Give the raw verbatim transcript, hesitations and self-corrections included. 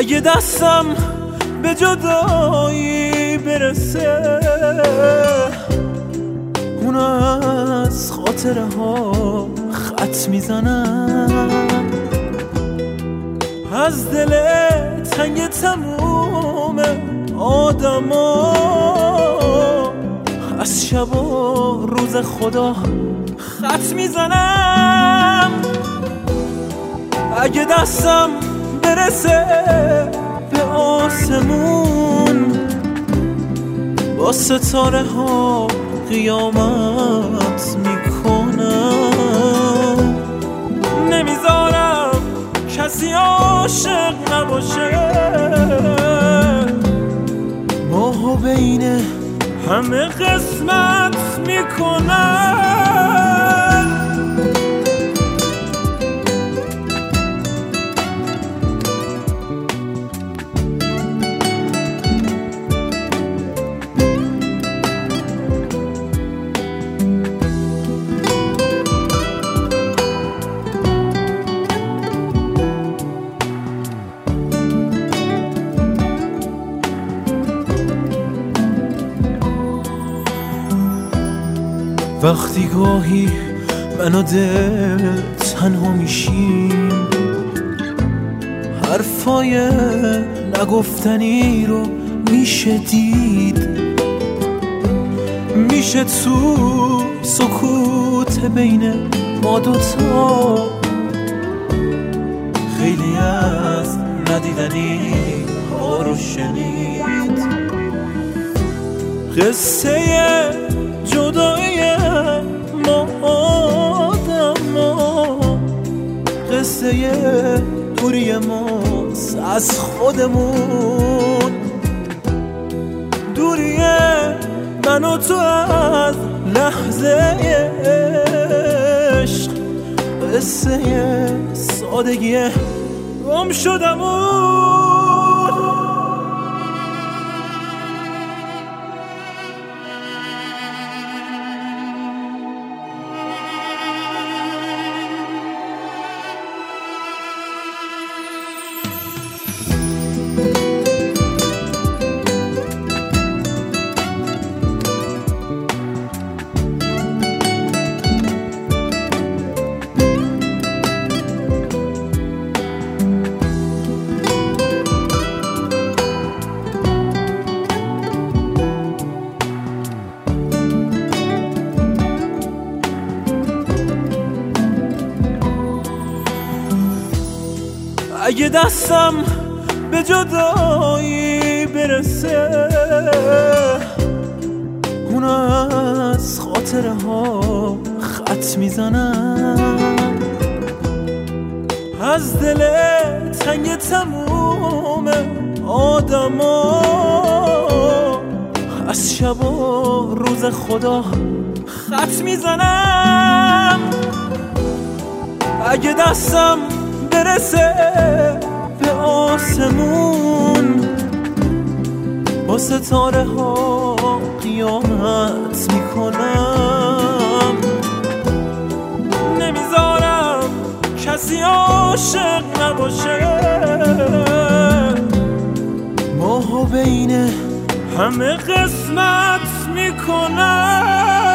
اگه دستم به جدایی برسه اون از خاطره ها خط میزنم، از دل تنگ تموم آدم ها، از شب و روز خدا خط میزنم. اگه دستم برسه به آسمون با ستاره ها قیامت میکنم، نمیذارم کسی عاشق نباشه، ماهو بین همه قسمت میکنم. وقتی گاهی من و دل تنها میشیم، حرفای نگفتنی رو میشه دید، میشه تو سکوت بین ما دوتا خیلی از ندیدنی ها رو شنید. قصه جدایی ما آدم ها، قصه دوری ماست از خودمون، دوری من و تو از لحظه عشق، قصه سادگی گم شدمون. اگه دستم به جدایی برسه اون از خاطره ها خط میزنم، از دل تنگ تموم آدم ها، از شب و روز خدا خط میزنم. اگه دستم برسه به آسمون با ستاره ها قیامت میکنم، نمیذارم کسی عاشق نباشه، ماهو بین همه قسمت میکنم.